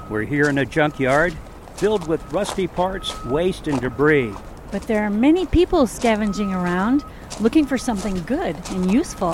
We're here in a junkyard filled with rusty parts, waste, and debris. But there are many people scavenging around, looking for something good and useful.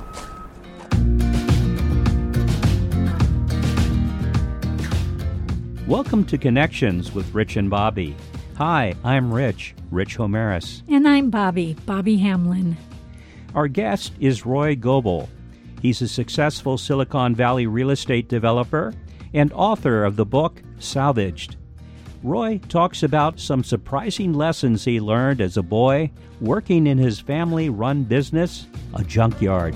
Welcome to Connections with Rich and Bobby. Hi, I'm Rich Homeris. And I'm Bobby Hamlin. Our guest is Roy Goebel. He's a successful Silicon Valley real estate developer and author of the book Salvaged. Roy talks about some surprising lessons he learned as a boy working in his family-run business, a junkyard.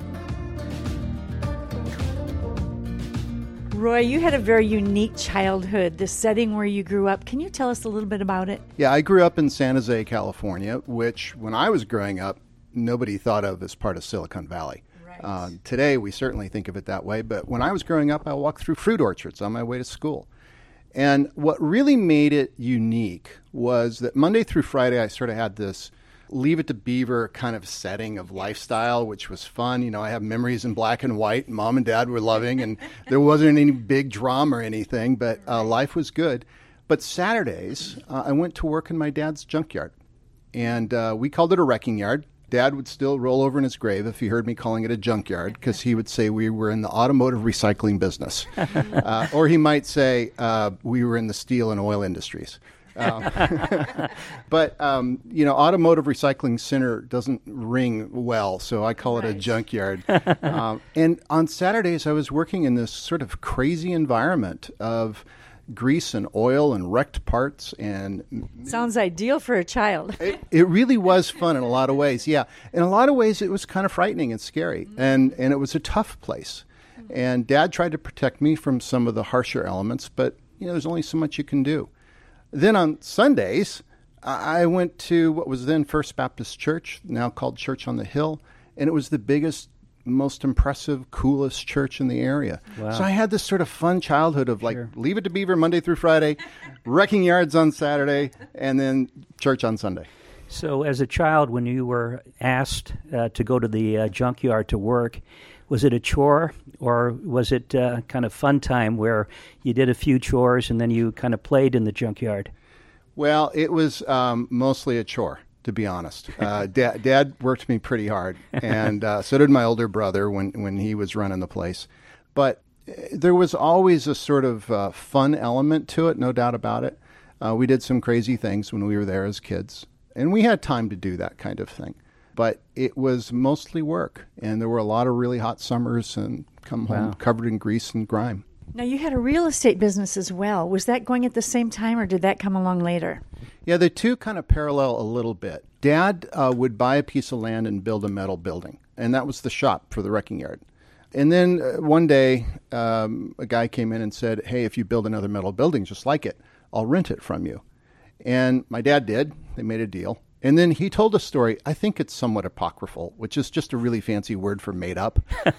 Roy, you had a very unique childhood, the setting where you grew up. Can you tell us a little bit about it? Yeah, I grew up in San Jose, California, which when I was growing up, nobody thought of as part of Silicon Valley. Right. Today, we certainly think of it that way, but when I was growing up, I walked through fruit orchards on my way to school. And what really made it unique was that Monday through Friday, I sort of had this Leave It to Beaver kind of setting of lifestyle, which was fun. You know, I have memories in black and white. Mom and Dad were loving, and there wasn't any big drama or anything, but life was good. But Saturdays, I went to work in my dad's junkyard, and we called it a wrecking yard. Dad would still roll over in his grave if he heard me calling it a junkyard, because he would say we were in the automotive recycling business. Or he might say we were in the steel and oil industries. But, automotive recycling center doesn't ring well, so I call it a junkyard. And on Saturdays, I was working in this sort of crazy environment of grease and oil and wrecked parts. And sounds ideal for a child. It really was fun in a lot of ways, yeah. In a lot of ways, it was kind of frightening and scary, and it was a tough place. And Dad tried to protect me from some of the harsher elements, but, there's only so much you can do. Then on Sundays, I went to what was then First Baptist Church, now called Church on the Hill, and it was the biggest, most impressive, coolest church in the area. Wow. So I had this sort of fun childhood of Leave It to Beaver Monday through Friday, wrecking yards on Saturday, and then church on Sunday. So as a child, when you were asked to go to the junkyard to work, was it a chore, or was it kind of fun time where you did a few chores and then you kind of played in the junkyard? Well, it was mostly a chore, to be honest. Dad worked me pretty hard, and so did my older brother when he was running the place. But there was always a sort of fun element to it, no doubt about it. We did some crazy things when we were there as kids, and we had time to do that kind of thing. But it was mostly work, and there were a lot of really hot summers and come home covered in grease and grime. Now, you had a real estate business as well. Was that going at the same time, or did that come along later? Yeah, the two kind of parallel a little bit. Dad would buy a piece of land and build a metal building, and that was the shop for the wrecking yard. And then one day, a guy came in and said, hey, if you build another metal building just like it, I'll rent it from you. And my dad did. They made a deal. And then he told a story, I think it's somewhat apocryphal, which is just a really fancy word for made up.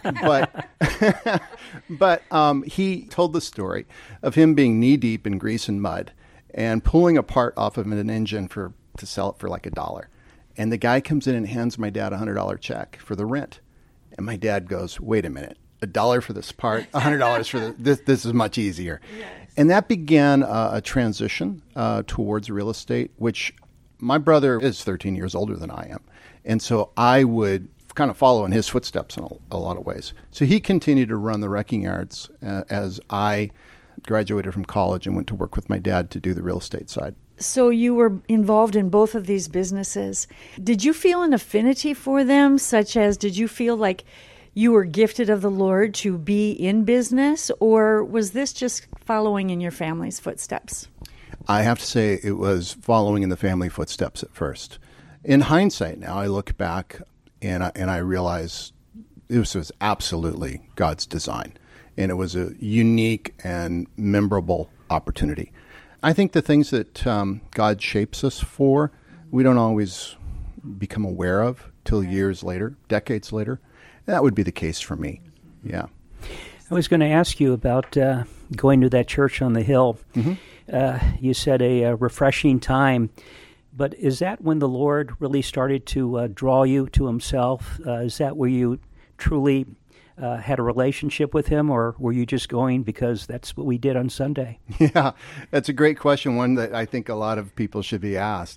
But he told the story of him being knee-deep in grease and mud and pulling a part off of an engine to sell it for like $1. And the guy comes in and hands my dad a $100 check for the rent. And my dad goes, wait a minute, $1 for this part, $100 for this is much easier. Yes. And that began a transition towards real estate, which my brother is 13 years older than I am. And so I would kind of follow in his footsteps in a lot of ways. So he continued to run the wrecking yards as I graduated from college and went to work with my dad to do the real estate side. So you were involved in both of these businesses. Did you feel an affinity for them, such as did you feel like you were gifted of the Lord to be in business, or was this just following in your family's footsteps? I have to say it was following in the family footsteps at first. In hindsight now, I look back and I realize this was absolutely God's design. And it was a unique and memorable opportunity. I think the things that God shapes us for, we don't always become aware of till years later, decades later. And that would be the case for me. Yeah. I was going to ask you about going to that church on the hill. Mm-hmm. You said a refreshing time, but is that when the Lord really started to draw you to himself? Is that where you truly had a relationship with him, or were you just going because that's what we did on Sunday? Yeah, that's a great question, one that I think a lot of people should be asked.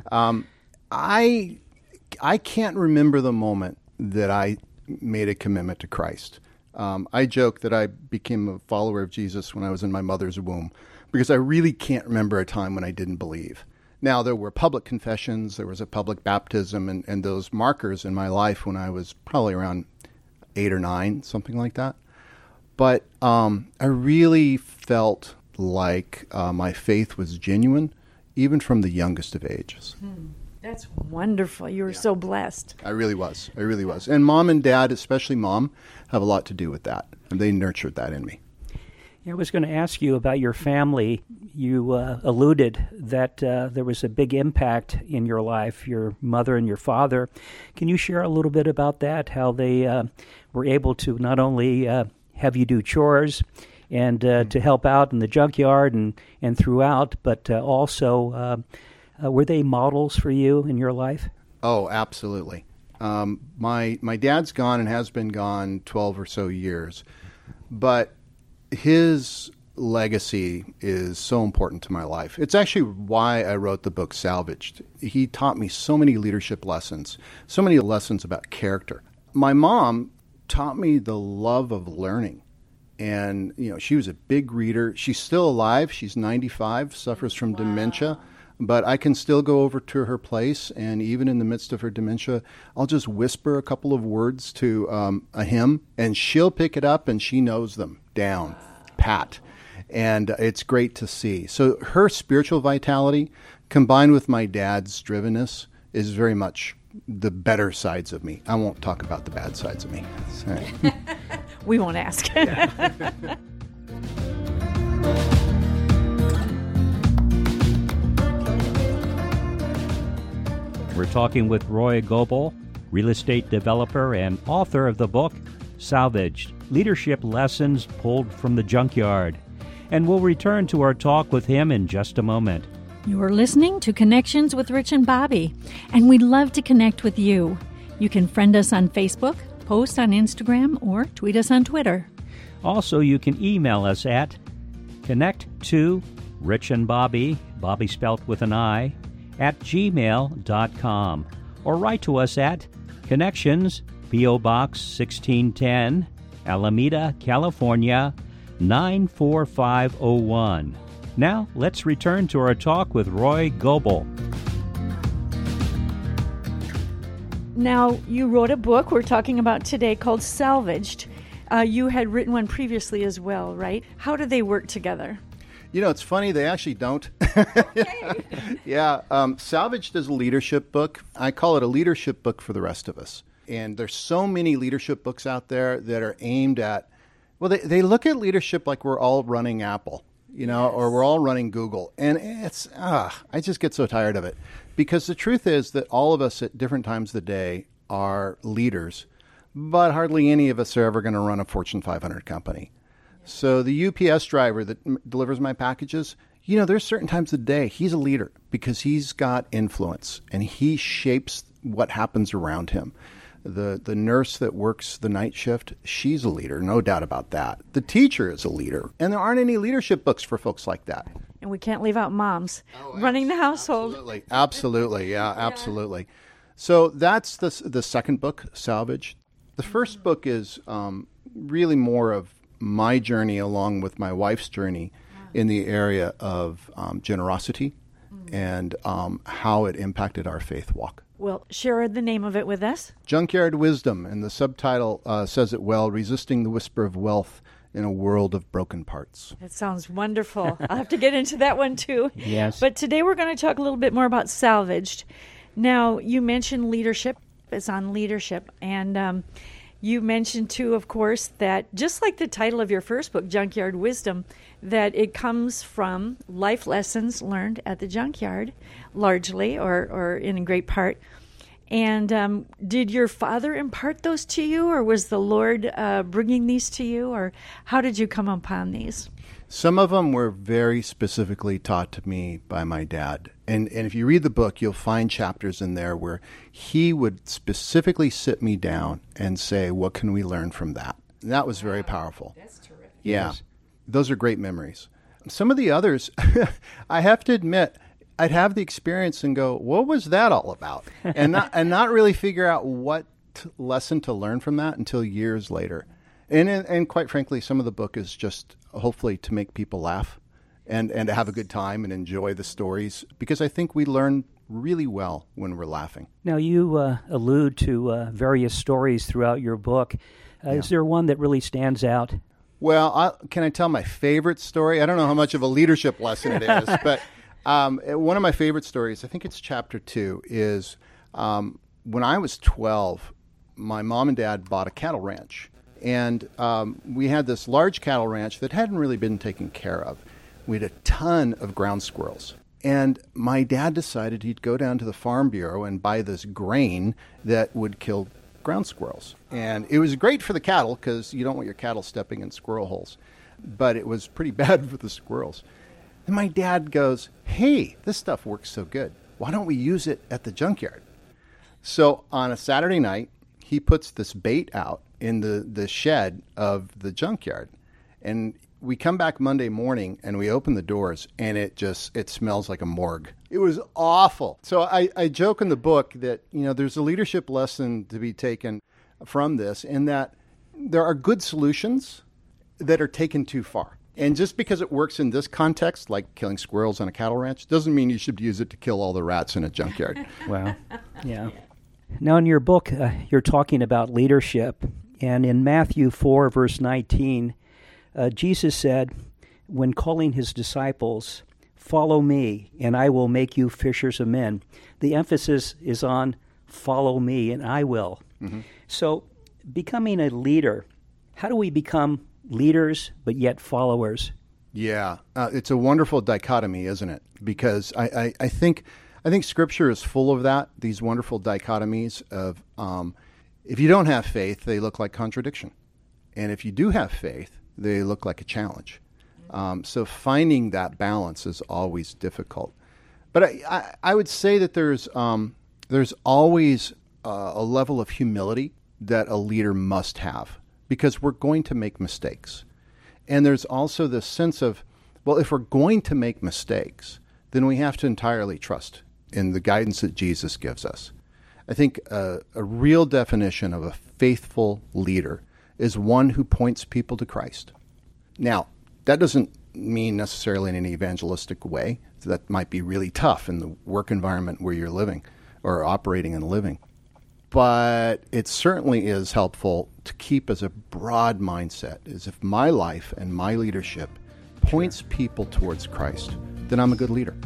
I can't remember the moment that I made a commitment to Christ. I joke that I became a follower of Jesus when I was in my mother's womb because I really can't remember a time when I didn't believe. Now, there were public confessions, there was a public baptism, and those markers in my life when I was probably around 8 or 9, something like that. But I really felt like my faith was genuine, even from the youngest of ages. That's wonderful. You were so blessed. I really was. And Mom and Dad, especially Mom, have a lot to do with that. And they nurtured that in me. I was going to ask you about your family. You alluded that there was a big impact in your life, your mother and your father. Can you share a little bit about that, how they were able to not only have you do chores and to help out in the junkyard and throughout, but also were they models for you in your life? Oh, absolutely. My dad's gone and has been gone 12 or so years, but his legacy is so important to my life. It's actually why I wrote the book Salvaged. He taught me so many leadership lessons, so many lessons about character. My mom taught me the love of learning. And, she was a big reader. She's still alive. She's 95, suffers from dementia. But I can still go over to her place, and even in the midst of her dementia, I'll just whisper a couple of words to a hymn, and she'll pick it up, and she knows them down, pat. And it's great to see. So her spiritual vitality, combined with my dad's drivenness, is very much the better sides of me. I won't talk about the bad sides of me. Sorry. We won't ask. We're talking with Roy Goebel, real estate developer and author of the book Salvaged, Leadership Lessons Pulled from the Junkyard. And we'll return to our talk with him in just a moment. You're listening to Connections with Rich and Bobby, and we'd love to connect with you. You can friend us on Facebook, post on Instagram, or tweet us on Twitter. Also, you can email us at connect2richandbobby, Bobby spelt with an I, at gmail.com, or write to us at Connections, P.O. Box 1610, Alameda, California, 94501. Now, let's return to our talk with Roy Goebel. Now, you wrote a book we're talking about today called Salvaged. You had written one previously as well, right? How do they work together? It's funny, they actually don't. Okay. Yeah, Salvaged is a leadership book. I call it a leadership book for the rest of us. And there's so many leadership books out there that are aimed at, well, they look at leadership like we're all running Apple, or we're all running Google. And it's, I just get so tired of it. Because the truth is that all of us at different times of the day are leaders, but hardly any of us are ever going to run a Fortune 500 company. So the UPS driver that delivers my packages, there's certain times of the day he's a leader because he's got influence and he shapes what happens around him. The nurse that works the night shift, she's a leader, no doubt about that. The teacher is a leader, and there aren't any leadership books for folks like that. And we can't leave out moms running the household. Absolutely. Yeah, absolutely. So that's the second book, Salvage. The first book is really more of my journey along with my wife's journey in the area of generosity and how it impacted our faith walk. Well, share the name of it with us. Junkyard Wisdom, and the subtitle says it well, Resisting the Whisper of Wealth in a World of Broken Parts. That sounds wonderful. I'll have to get into that one too. Yes. But today we're going to talk a little bit more about Salvaged. Now, you mentioned leadership. It's on leadership. And you mentioned too, of course, that just like the title of your first book, Junkyard Wisdom, that it comes from life lessons learned at the junkyard, largely, or in a great part. And did your father impart those to you, or was the Lord bringing these to you, or how did you come upon these? Some of them were very specifically taught to me by my dad. And if you read the book, you'll find chapters in there where he would specifically sit me down and say, what can we learn from that? And that was very powerful. That's terrific. Yeah. Yes. Those are great memories. Some of the others, I have to admit, I'd have the experience and go, what was that all about? And not really figure out what lesson to learn from that until years later. And quite frankly, some of the book is just hopefully to make people laugh and to have a good time and enjoy the stories, because I think we learn really well when we're laughing. Now, you allude to various stories throughout your book. Is there one that really stands out? Well, can I tell my favorite story? I don't know how much of a leadership lesson it is, but one of my favorite stories, I think it's chapter 2, is when I was 12, my mom and dad bought a cattle ranch. And we had this large cattle ranch that hadn't really been taken care of. We had a ton of ground squirrels. And my dad decided he'd go down to the Farm Bureau and buy this grain that would kill ground squirrels. And it was great for the cattle because you don't want your cattle stepping in squirrel holes. But it was pretty bad for the squirrels. And my dad goes, hey, this stuff works so good. Why don't we use it at the junkyard? So on a Saturday night, he puts this bait out in the shed of the junkyard. And we come back Monday morning and we open the doors and it smells like a morgue. It was awful. So I joke in the book that, there's a leadership lesson to be taken from this, in that there are good solutions that are taken too far. And just because it works in this context, like killing squirrels on a cattle ranch, doesn't mean you should use it to kill all the rats in a junkyard. Wow. Yeah. Now, in your book, you're talking about leadership. And in Matthew 4, verse 19, Jesus said, when calling his disciples, follow me, and I will make you fishers of men. The emphasis is on follow me, and I will. Mm-hmm. So, becoming a leader, how do we become leaders but yet followers? Yeah, it's a wonderful dichotomy, isn't it? Because I think Scripture is full of that, these wonderful dichotomies of if you don't have faith, they look like contradiction. And if you do have faith, they look like a challenge. So finding that balance is always difficult. But I would say that there's always a level of humility that a leader must have, because we're going to make mistakes. And there's also this sense of, well, if we're going to make mistakes, then we have to entirely trust in the guidance that Jesus gives us. I think a real definition of a faithful leader is one who points people to Christ. Now, that doesn't mean necessarily in an evangelistic way. That might be really tough in the work environment where you're living or operating and living. But it certainly is helpful to keep as a broad mindset, as if my life and my leadership points people towards Christ, then I'm a good leader.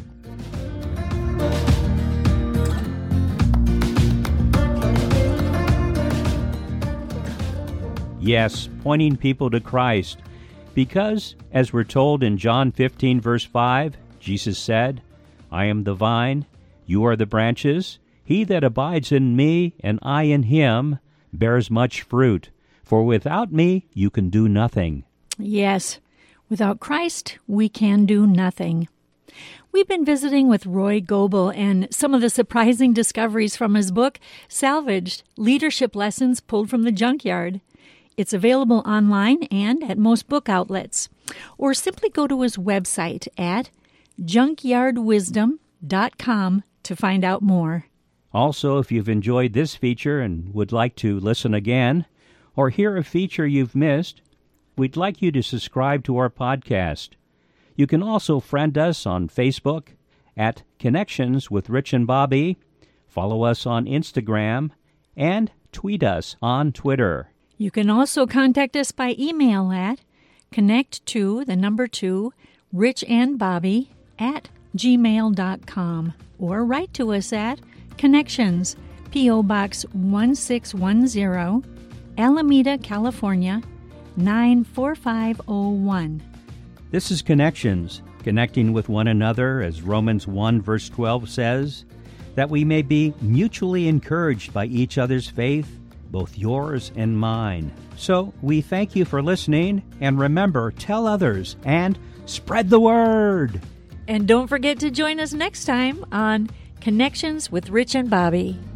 Yes, pointing people to Christ. Because, as we're told in John 15, verse 5, Jesus said, I am the vine, you are the branches. He that abides in me, and I in him, bears much fruit. For without me you can do nothing. Yes, without Christ we can do nothing. We've been visiting with Roy Goebel and some of the surprising discoveries from his book, Salvaged, Leadership Lessons Pulled from the Junkyard. It's available online and at most book outlets. Or simply go to his website at junkyardwisdom.com to find out more. Also, if you've enjoyed this feature and would like to listen again or hear a feature you've missed, we'd like you to subscribe to our podcast. You can also friend us on Facebook at Connections with Rich and Bobby, follow us on Instagram, and tweet us on Twitter. You can also contact us by email at connect2RichandBobby@gmail.com or write to us at Connections, P.O. Box 1610, Alameda, California, 94501. This is Connections, connecting with one another, as Romans 1 verse 12 says, that we may be mutually encouraged by each other's faith, both yours and mine. So we thank you for listening, and remember, tell others and spread the word. And don't forget to join us next time on Connections with Rich and Bobby.